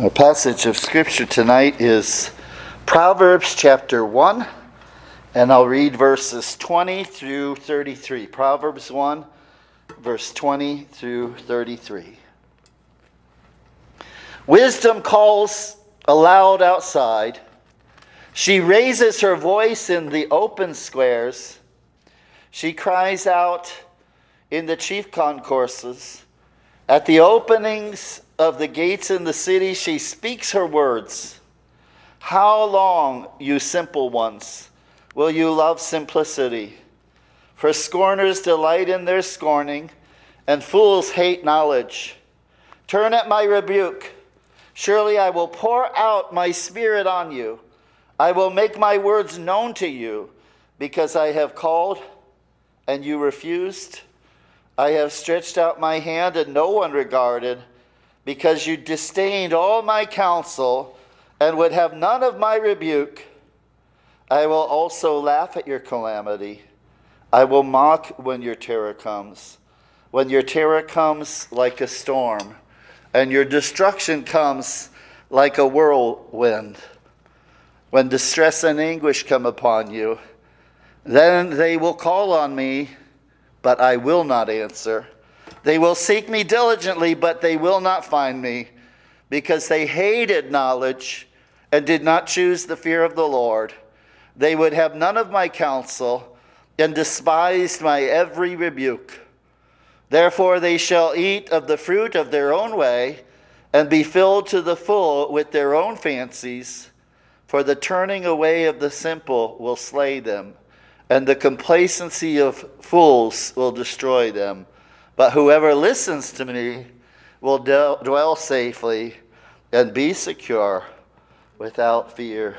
Our passage of Scripture tonight is Proverbs chapter 1, and I'll read verses 20 through 33. Proverbs 1, verse 20 through 33. Wisdom calls aloud outside. She raises her voice in the open squares. She cries out in the chief concourses. At the openings of the gates in the city, she speaks her words. How long, you simple ones, will you love simplicity? For scorners delight in their scorning, and fools hate knowledge. Turn at my rebuke. Surely I will pour out my spirit on you. I will make my words known to you, because I have called and you refused. I have stretched out my hand and no one regarded, because you disdained all my counsel and would have none of my rebuke. I will also laugh at your calamity. I will mock when your terror comes. When your terror comes like a storm, and your destruction comes like a whirlwind. When distress and anguish come upon you, then they will call on me, but I will not answer. They will seek me diligently, but they will not find me, because they hated knowledge and did not choose the fear of the Lord. They would have none of my counsel and despised my every rebuke. Therefore they shall eat of the fruit of their own way and be filled to the full with their own fancies. For the turning away of the simple will slay them, and the complacency of fools will destroy them. But whoever listens to me will dwell safely and be secure without fear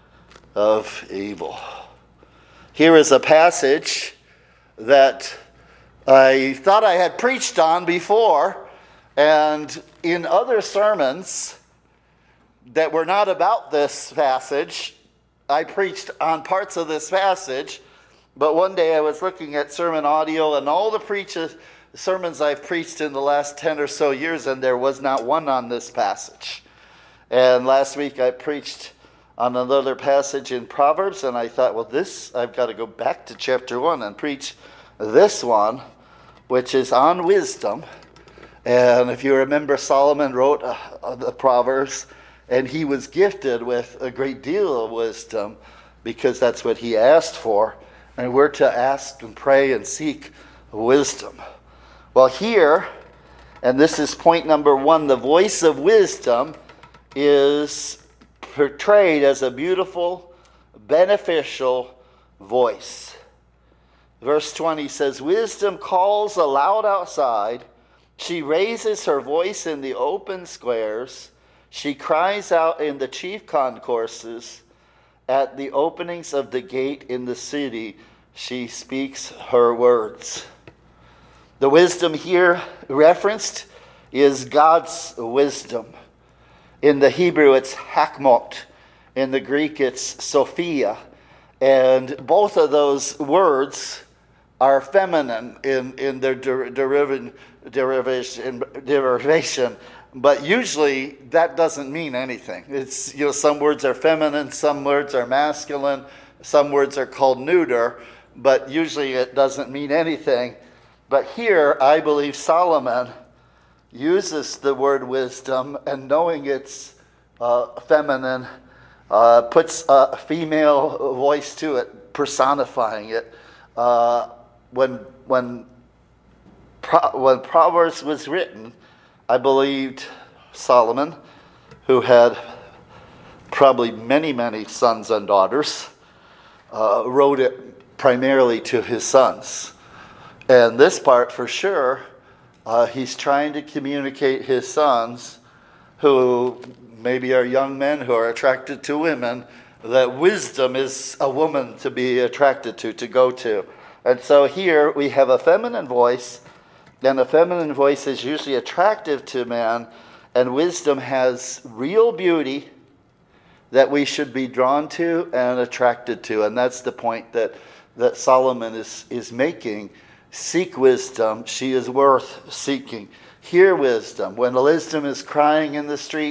of evil. Here is a passage that I thought I had preached on before, and in other sermons that were not about this passage, I preached on parts of this passage. But one day I was looking at sermon audio and all the sermons I've preached in the last 10 or so years, and there was not one on this passage. And last week I preached on another passage in Proverbs, and I thought, well, I've got to go back to chapter 1 and preach this one, which is on wisdom. And if you remember, Solomon wrote the Proverbs, and he was gifted with a great deal of wisdom because that's what he asked for. And we're to ask and pray and seek wisdom. Well, here, and this is point number 1, the voice of wisdom is portrayed as a beautiful, beneficial voice. Verse 20 says, wisdom calls aloud outside. She raises her voice in the open squares. She cries out in the chief concourses. At the openings of the gate in the city, she speaks her words. The wisdom here referenced is God's wisdom. In the Hebrew, it's hakmot. In the Greek, it's Sophia. And both of those words are feminine in their derivation. But usually that doesn't mean anything. It's, some words are feminine, some words are masculine, some words are called neuter, but usually it doesn't mean anything. But here, I believe Solomon uses the word wisdom, and knowing it's feminine, puts a female voice to it, personifying it. When Proverbs was written, I believed Solomon, who had probably many, many sons and daughters, wrote it primarily to his sons. And this part, for sure, he's trying to communicate his sons, who maybe are young men who are attracted to women, that wisdom is a woman to be attracted to go to. And so here we have a feminine voice. And a feminine voice is usually attractive to man, and wisdom has real beauty that we should be drawn to and attracted to. And that's the point that Solomon is making. Seek wisdom. She is worth seeking. Hear wisdom. When wisdom is crying in the street,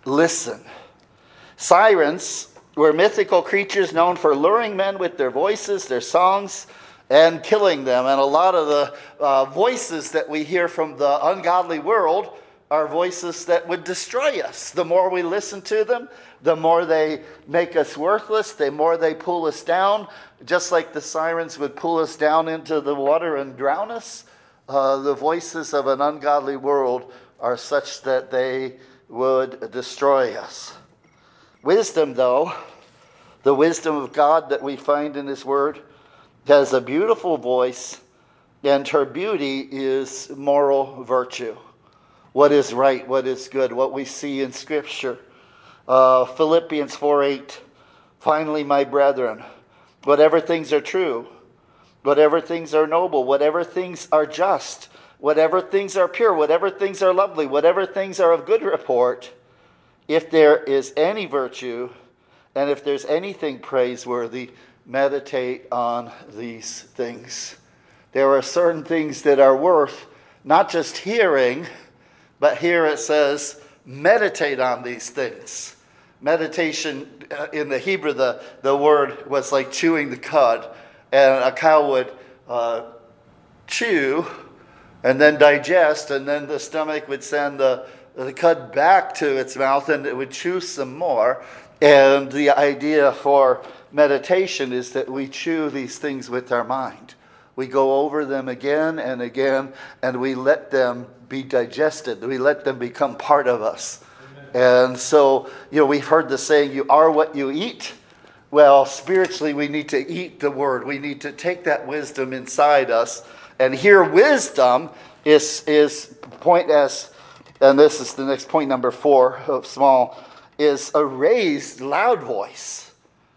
listen. Sirens were mythical creatures known for luring men with their voices, their songs, and killing them. And a lot of the voices that we hear from the ungodly world are voices that would destroy us. The more we listen to them, the more they make us worthless, the more they pull us down, just like the sirens would pull us down into the water and drown us. The voices of an ungodly world are such that they would destroy us. Wisdom, though, the wisdom of God that we find in His Word, has a beautiful voice, and her beauty is moral virtue. What is right, what is good, what we see in Scripture. Philippians 4:8, finally, my brethren, whatever things are true, whatever things are noble, whatever things are just, whatever things are pure, whatever things are lovely, whatever things are of good report, if there is any virtue, and if there's anything praiseworthy, meditate on these things. There are certain things that are worth not just hearing, but here it says, meditate on these things. Meditation, in the Hebrew, the word was like chewing the cud. And a cow would chew and then digest, and then the stomach would send the cud back to its mouth, and it would chew some more. And the idea for meditation is that we chew these things with our mind. We go over them again and again, and we let them be digested. We let them become part of us. Amen. And so, we've heard the saying, you are what you eat. Well, spiritually, we need to eat the Word. We need to take that wisdom inside us. And here, wisdom is point as, and this is the next point, number 4 of small, is a raised, loud voice.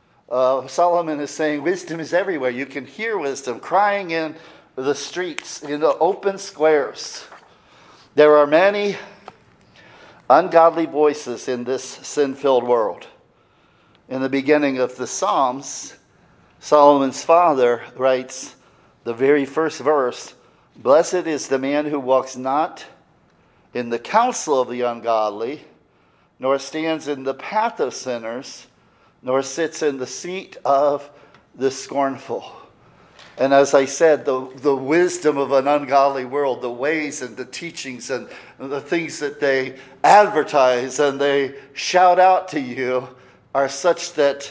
Solomon is saying wisdom is everywhere. You can hear wisdom crying in the streets, in the open squares. There are many ungodly voices in this sin-filled world. In the beginning of the Psalms, Solomon's father writes the very first verse, blessed is the man who walks not in the counsel of the ungodly, nor stands in the path of sinners, nor sits in the seat of the scornful. And as I said, the wisdom of an ungodly world, the ways and the teachings and the things that they advertise and they shout out to you are such that,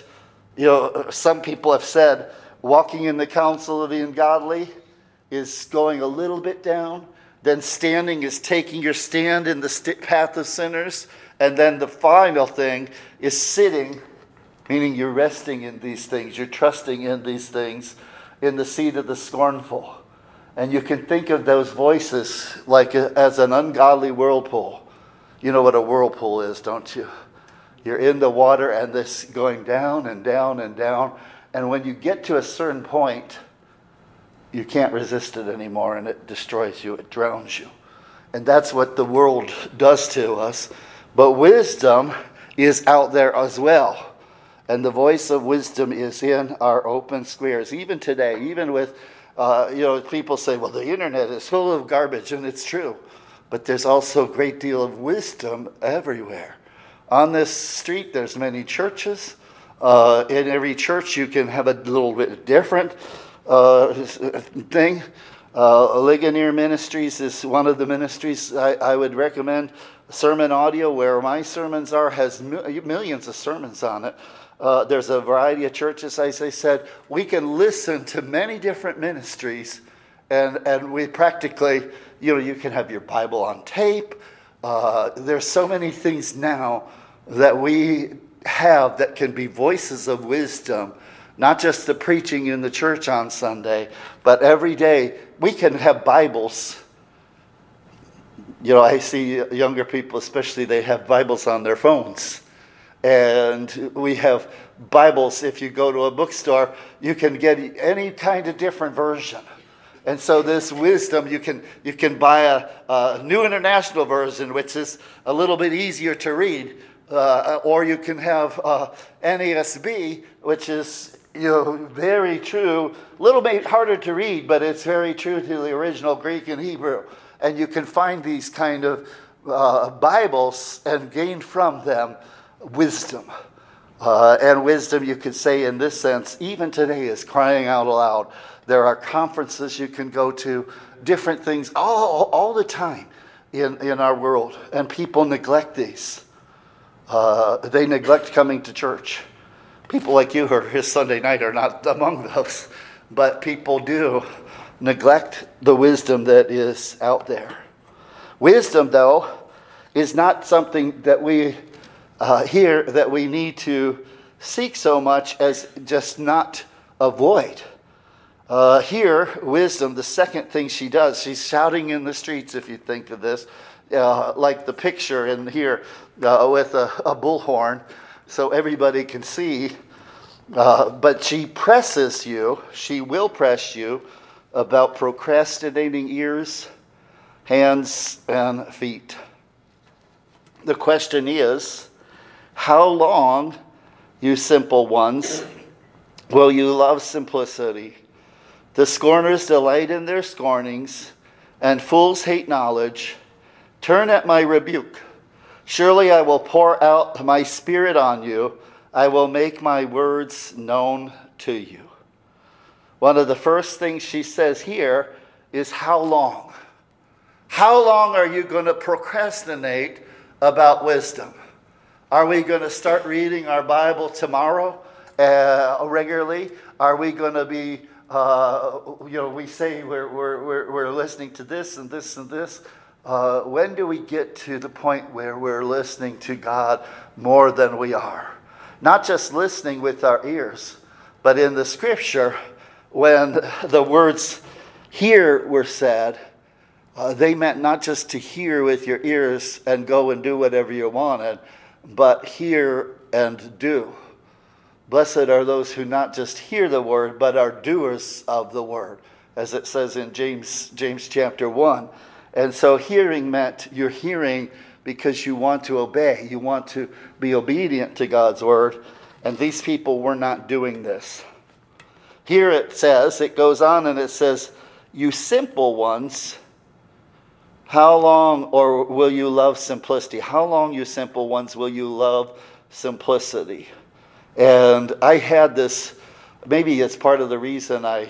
some people have said walking in the counsel of the ungodly is going a little bit down. Then standing is taking your stand in the path of sinners. And then the final thing is sitting, meaning you're resting in these things. You're trusting in these things in the seat of the scornful. And you can think of those voices like as an ungodly whirlpool. You know what a whirlpool is, don't you? You're in the water and this going down and down and down. And when you get to a certain point, you can't resist it anymore and it destroys you. It drowns you. And that's what the world does to us. But wisdom is out there as well. And the voice of wisdom is in our open squares. Even today, even with, people say, well, the internet is full of garbage, and it's true. But there's also a great deal of wisdom everywhere. On this street, there's many churches. In every church, you can have a little bit different thing. Ligonier Ministries is one of the ministries I would recommend. Sermon Audio, where my sermons are, has millions of sermons on it. There's a variety of churches, as I said. We can listen to many different ministries, and we practically, you can have your Bible on tape. There's so many things now that we have that can be voices of wisdom, not just the preaching in the church on Sunday, but every day we can have Bibles. I see younger people, especially, they have Bibles on their phones. And we have Bibles. If you go to a bookstore, you can get any kind of different version. And so this wisdom, you can buy a New International Version, which is a little bit easier to read. Or you can have NASB, which is very true, a little bit harder to read, but it's very true to the original Greek and Hebrew. And you can find these kind of Bibles and gained from them wisdom. And wisdom, you could say in this sense, even today is crying out aloud. There are conferences you can go to, different things all the time in our world. And people neglect these. They neglect coming to church. People like you who are here Sunday night are not among those. But people do neglect the wisdom that is out there. Wisdom, though, is not something that we here that we need to seek so much as just not avoid. Here, wisdom, the second thing she does, she's shouting in the streets, if you think of this, like the picture in here with a bullhorn so everybody can see. But she presses you, she will press you about procrastinating ears, hands, and feet. The question is, how long, you simple ones, will you love simplicity? The scorners delight in their scornings, and fools hate knowledge. Turn at my rebuke. Surely I will pour out my spirit on you. I will make my words known to you. One of the first things she says here is how long? How long are you going to procrastinate about wisdom? Are we going to start reading our Bible tomorrow regularly? Are we going to be, we say we're listening to this and this and this. When do we get to the point where we're listening to God more than we are? Not just listening with our ears, but in the scripture, when the words "hear" were said, they meant not just to hear with your ears and go and do whatever you wanted, but hear and do. Blessed are those who not just hear the word, but are doers of the word, as it says in James chapter 1. And so hearing meant you're hearing because you want to obey. You want to be obedient to God's word. And these people were not doing this. Here it goes on and it says, you simple ones, how long or will you love simplicity? How long, you simple ones, will you love simplicity? And I had this, maybe it's part of the reason I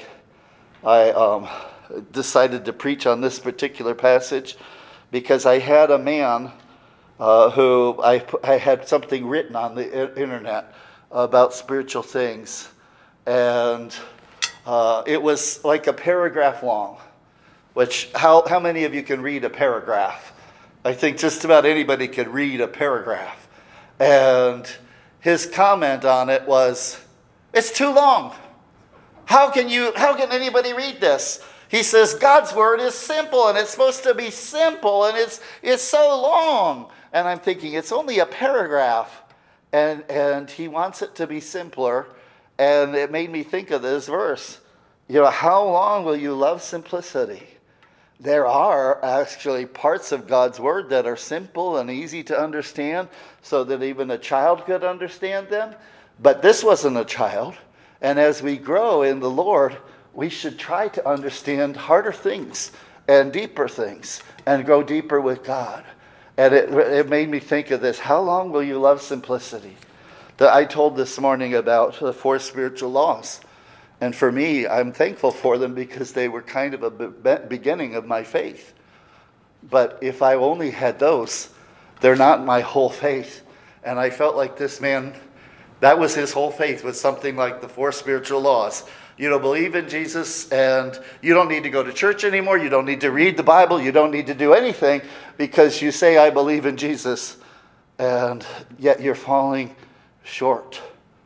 decided to preach on this particular passage, because I had a man who I had something written on the internet about spiritual things, and it was like a paragraph long. Which, how many of you can read a paragraph? I think just about anybody can read a paragraph. And his comment on it was, it's too long. How can anybody read this? He says, God's word is simple, and it's supposed to be simple, and it's so long. And I'm thinking, it's only a paragraph. And he wants it to be simpler. And it made me think of this verse. How long will you love simplicity? There are actually parts of God's word that are simple and easy to understand so that even a child could understand them. But this wasn't a child. And as we grow in the Lord, we should try to understand harder things and deeper things and go deeper with God. And it made me think of this. How long will you love simplicity? That I told this morning about the 4 spiritual laws. And for me, I'm thankful for them because they were kind of a beginning of my faith. But if I only had those, they're not my whole faith. And I felt like this man, that was his whole faith, was something like the 4 spiritual laws. Believe in Jesus, and you don't need to go to church anymore. You don't need to read the Bible. You don't need to do anything because you say, I believe in Jesus, and yet you're falling short.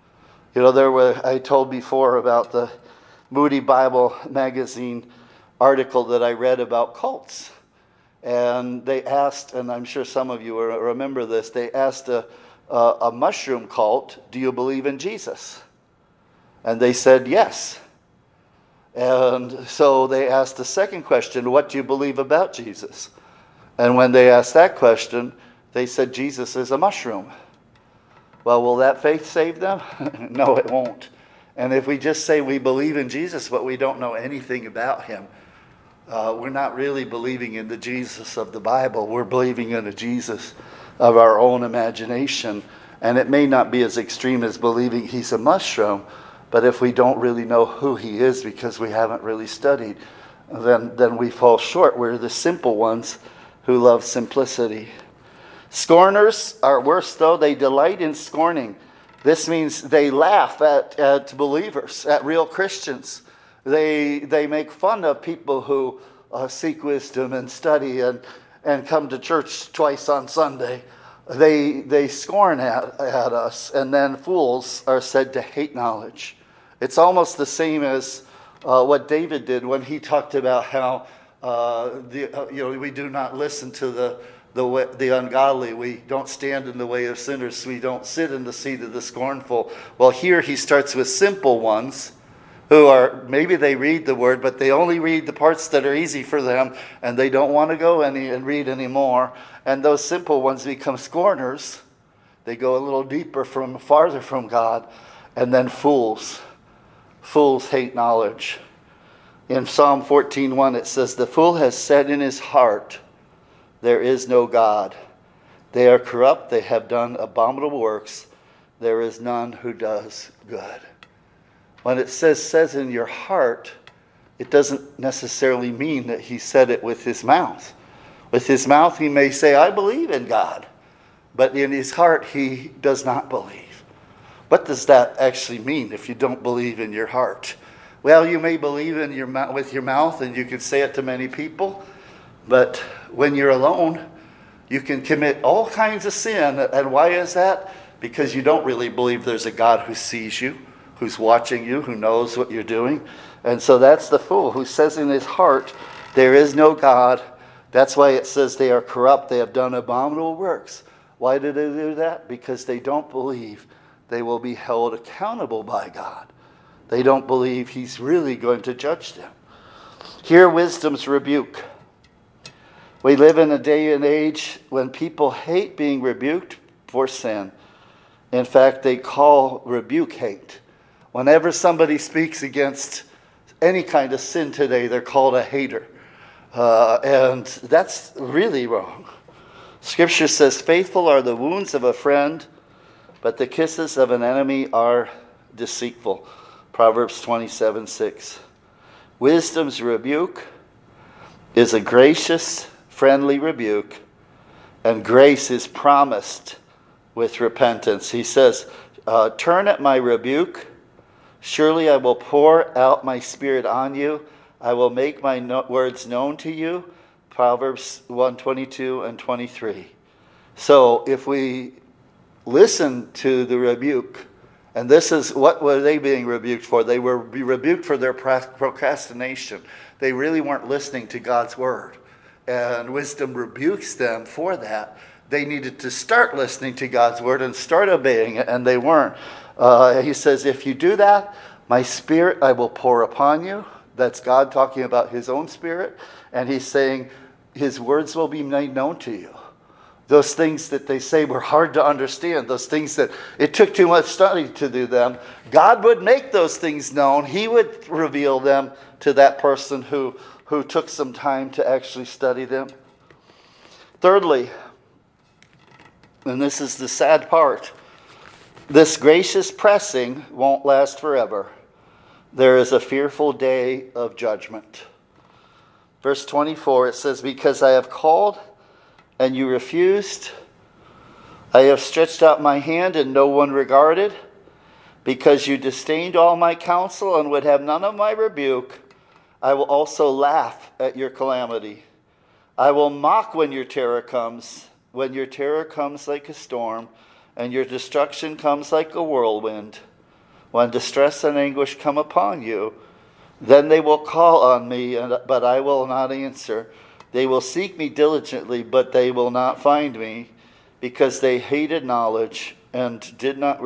I told before about the Moody Bible magazine article that I read about cults. And they asked, and I'm sure some of you remember this, they asked a mushroom cult, do you believe in Jesus? And they said yes. And so they asked the second question, what do you believe about Jesus? And when they asked that question, they said Jesus is a mushroom. Well, will that faith save them? No, it won't. And if we just say we believe in Jesus, but we don't know anything about him, we're not really believing in the Jesus of the Bible. We're believing in a Jesus of our own imagination. And it may not be as extreme as believing he's a mushroom, but if we don't really know who he is because we haven't really studied, then we fall short. We're the simple ones who love simplicity. Scorners are worse, though. They delight in scorning. This means they laugh at believers, at real Christians. They make fun of people who seek wisdom and study and come to church twice on Sunday. They scorn at us, and then fools are said to hate knowledge. It's almost the same as what David did when he talked about how we do not listen to the ungodly. We don't stand in the way of sinners. We don't sit in the seat of the scornful. Well, here he starts with simple ones who are, maybe they read the word, but they only read the parts that are easy for them, and they don't want to go and read anymore. And those simple ones become scorners. They go a little deeper, farther from God. And then fools. Fools hate knowledge. In Psalm 14:1 it says, "The fool has said in his heart, there is no God. They are corrupt, they have done abominable works. There is none who does good." When it says in your heart, it doesn't necessarily mean that he said it with his mouth. With his mouth he may say, "I believe in God," but in his heart he does not believe. What does that actually mean if you don't believe in your heart? Well, you may believe with your mouth and you can say it to many people, but when you're alone, you can commit all kinds of sin. And why is that? Because you don't really believe there's a God who sees you, who's watching you, who knows what you're doing. And so that's the fool who says in his heart, there is no God. That's why it says they are corrupt. They have done abominable works. Why do they do that? Because they don't believe they will be held accountable by God. They don't believe he's really going to judge them. Hear wisdom's rebuke. We live in a day and age when people hate being rebuked for sin. In fact, they call rebuke hate. Whenever somebody speaks against any kind of sin today, they're called a hater. And that's really wrong. Scripture says, "Faithful are the wounds of a friend, but the kisses of an enemy are deceitful." Proverbs 27:6. Wisdom's rebuke is a gracious, friendly rebuke, and grace is promised with repentance. He says, "Turn at my rebuke. Surely I will pour out my spirit on you. I will make my words known to you." Proverbs 1:22 and 23. So if we listen to the rebuke, and this is what were they being rebuked for? They were rebuked for their procrastination. They really weren't listening to God's word. And wisdom rebukes them for that. They needed to start listening to God's word and start obeying it, and they weren't. He says, if you do that, my spirit I will pour upon you. That's God talking about his own spirit. And he's saying his words will be made known to you. Those things that they say were hard to understand, those things that it took too much study to do them, God would make those things known. He would reveal them to that person who took some time to actually study them. Thirdly, and this is the sad part, this gracious pressing won't last forever. There is a fearful day of judgment. Verse 24, it says, "Because I have called and you refused, I have stretched out my hand and no one regarded. Because you disdained all my counsel and would have none of my rebuke, I will also laugh at your calamity. I will mock when your terror comes like a storm, and your destruction comes like a whirlwind. When distress and anguish come upon you, then they will call on me, but I will not answer. They will seek me diligently, but they will not find me, because they hated knowledge and did not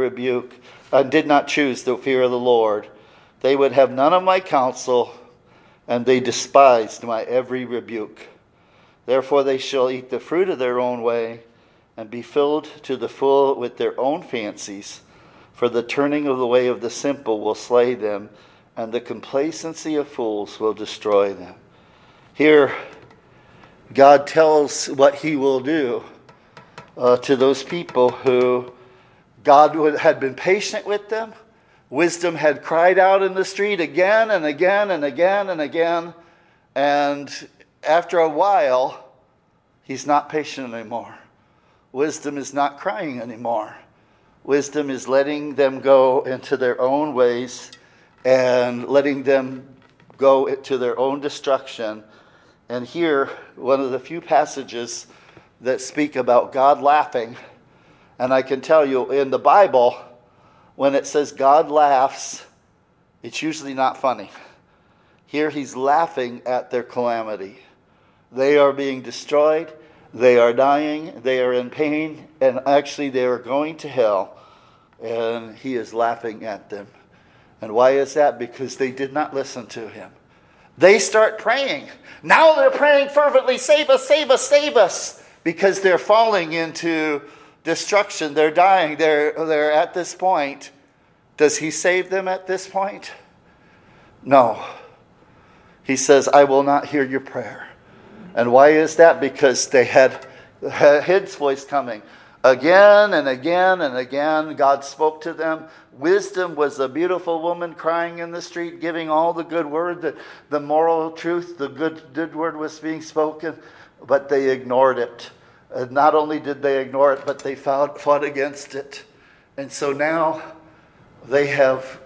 choose the fear of the Lord. They would have none of my counsel, and they despised my every rebuke. Therefore they shall eat the fruit of their own way, and be filled to the full with their own fancies. For the turning of the way of the simple will slay them, and the complacency of fools will destroy them." Here, God tells what he will do to those people who God had been patient with them. Wisdom had cried out in the street again and again and again and again. And after a while, he's not patient anymore. Wisdom is not crying anymore. Wisdom is letting them go into their own ways and letting them go to their own destruction. And here, one of the few passages that speak about God laughing. And I can tell you, in the Bible, when it says God laughs, it's usually not funny. Here he's laughing at their calamity. They are being destroyed. They are dying. They are in pain. And actually they are going to hell. And he is laughing at them. And why is that? Because they did not listen to him. They start praying. Now they're praying fervently, save us, save us, save us. Because they're falling into destruction. They're dying. They're at this point. Does he save them at this point? No. He says, I will not hear your prayer. And why is that? Because they had his voice coming. Again and again and again, God spoke to them. Wisdom was a beautiful woman crying in the street, giving all the good word, the moral truth, the good word was being spoken, but they ignored it. And not only did they ignore it, but they fought against it. And so now they have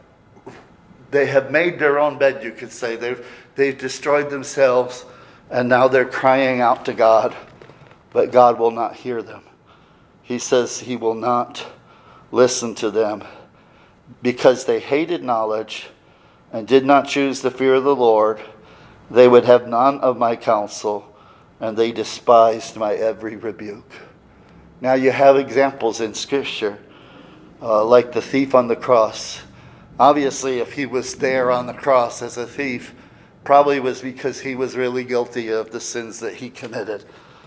made their own bed, you could say. They've destroyed themselves, and now they're crying out to God, but God will not hear them. He says he will not listen to them because they hated knowledge and did not choose the fear of the Lord. They would have none of my counsel, and they despised my every rebuke. Now you have examples in Scripture, like the thief on the cross. Obviously, if he was there on the cross as a thief, probably was because he was really guilty of the sins that he committed.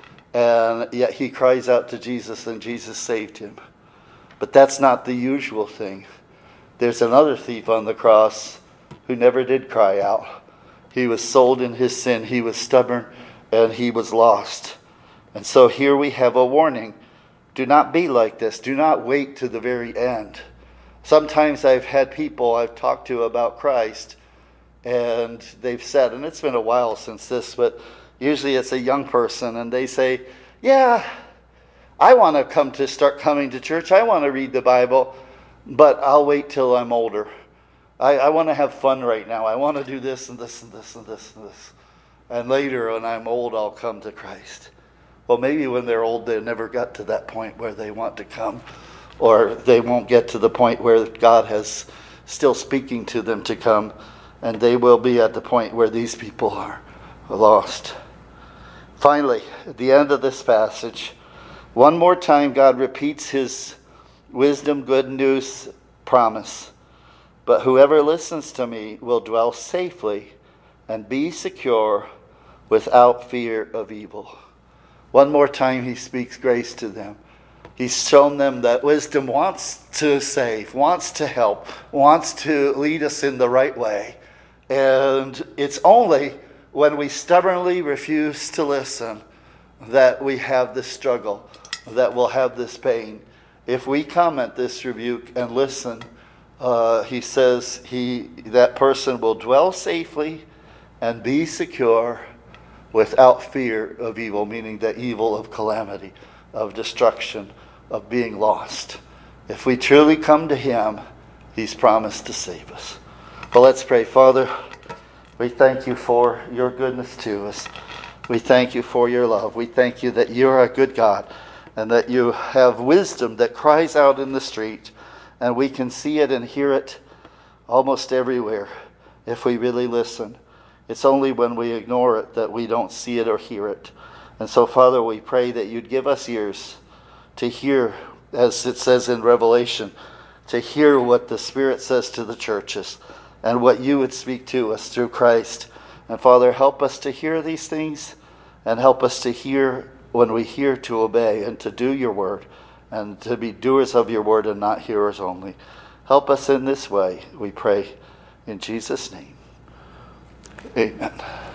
And yet he cries out to Jesus, and Jesus saved him. But that's not the usual thing. There's another thief on the cross who never did cry out. He was sold in his sin. He was stubborn, and he was lost. And so here we have a warning. Do not be like this. Do not wait to the very end. Sometimes I've had people I've talked to about Christ, and they've said, and it's been a while since this, but usually it's a young person, and they say, yeah, I want to start coming to church. I want to read the Bible, but I'll wait till I'm older. I want to have fun right now. I want to do this and this and this and this and this. And later, when I'm old, I'll come to Christ. Well, maybe when they're old, they never got to that point where they want to come, or they won't get to the point where God has still speaking to them to come, and they will be at the point where these people are lost. Finally, at the end of this passage, one more time God repeats his wisdom, good news promise. But whoever listens to me will dwell safely and be secure without fear of evil. One more time he speaks grace to them. He's shown them that wisdom wants to save, wants to help, wants to lead us in the right way. And it's only when we stubbornly refuse to listen that we have this struggle, that we'll have this pain. If we come at this rebuke and listen, he says that person will dwell safely and be secure without fear of evil, meaning the evil of calamity, of destruction, of being lost. If we truly come to him, he's promised to save us. Well, let's pray. Father, we thank you for your goodness to us. We thank you for your love. We thank you that you're a good God and that you have wisdom that cries out in the street, and we can see it and hear it almost everywhere if we really listen. It's only when we ignore it that we don't see it or hear it. And so, Father, we pray that you'd give us ears to hear, as it says in Revelation, to hear what the Spirit says to the churches and what you would speak to us through Christ. And Father, help us to hear these things, and help us to hear when we hear, to obey and to do your word, and to be doers of your word and not hearers only. Help us in this way, we pray in Jesus' name. Amen.